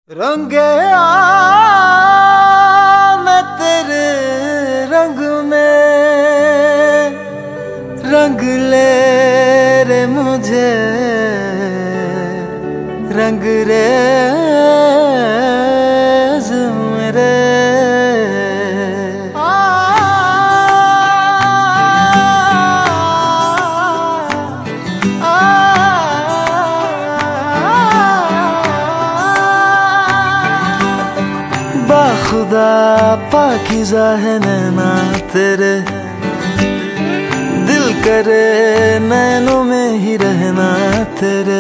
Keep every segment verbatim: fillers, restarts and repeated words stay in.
रंगे आ मैं तेरे रंग में, रंग ले रे मुझे, रंग रेज़ मेरे। बाखुदा पाकीज़ा है नैना तेरे, दिल करे नैनों में ही रहना तेरे।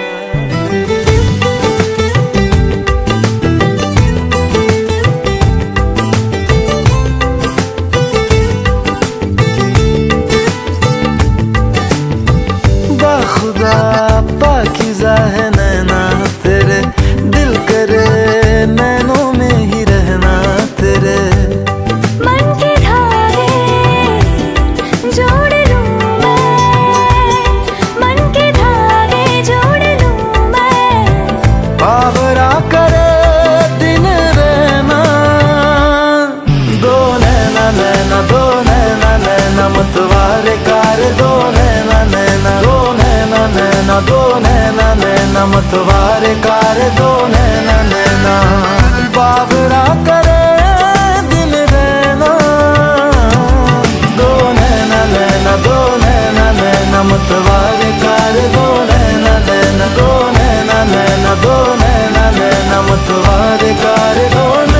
बाखुदा पाकीज़ा है नैना तेरे, दिल करे नैनों में ही रहना तेरे। मन के धागे जोड़ लूं मैं, मन के धागे जोड़ लूं मैं। बावरा करे दिन रहना, दो नैना नैना दो नैना नैना मतवारे कार, दो नैना नैना दो नैना नैना दो नैना नैना मतवारे कार, दो नैना नैना। बावरा करे दिन रहना, दो नैना नैना दो नैना नैना मतवारे कार, दो नैना नैना दो नैना नैना दो नैना नैना मतवारे कार, दो नैना।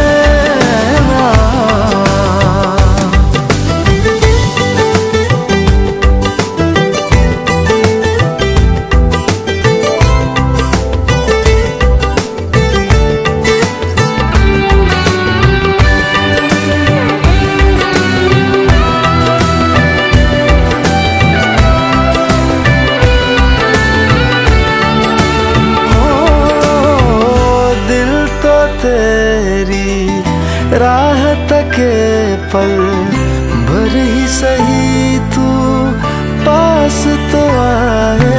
तेरी राह तके पल भर ही सही तू पास तो आए।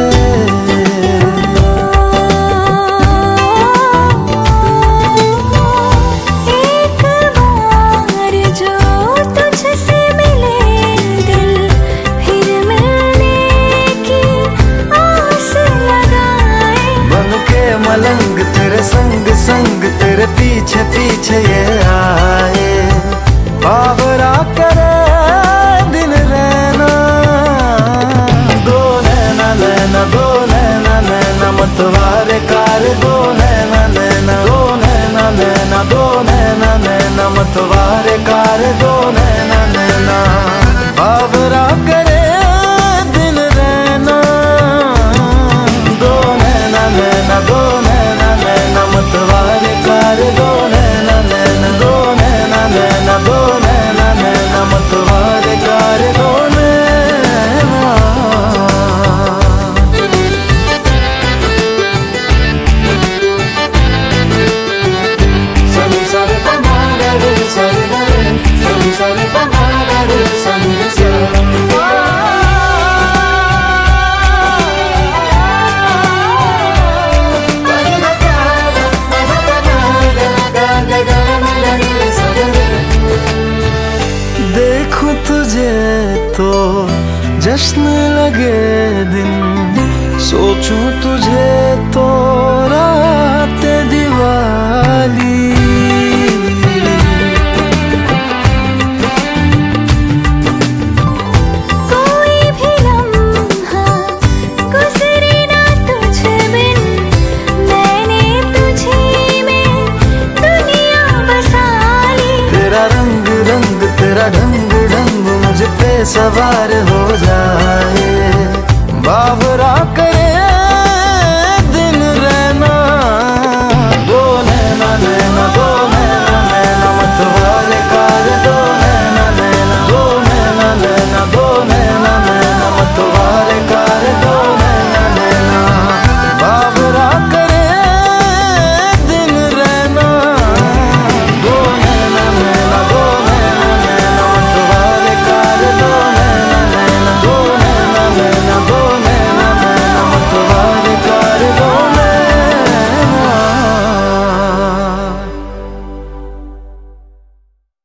एक बार जो तुझसे मिले दिल, फिर मिलने की आस लगाए। बन के मलंग तेरे संग संग तेरे पीछे पीछे ये आए। बावरा करे दिन रहना, दो नैना नैना दो नैना नैना मतवारे कार, दो नैना नैना दो नैना नैना दो नैना नैना मतवारे कार, दो नैना नैना। बावरा करे दिन रहना, दो नैना नैना दो नैना नैना मतवारे कार, दो नैना नैना दो नैना नैना दो नैना नैना मतवारे कार, दो नैना। सनी सनी पमारा रे सनी रे, सनी सनी पमारा रे सनी रे। देखूं तुझे तो जश्न लगे दिन, सोचूं तुझे तो रात दिवाली। कोई भी लम्हा गुजरे ना तुझ बिन, मैंने तुझे में दुनिया बसा ली। तेरा रंग रंग तेरा ढंग ढंग मुझ पे सवार हो जाए। बावरा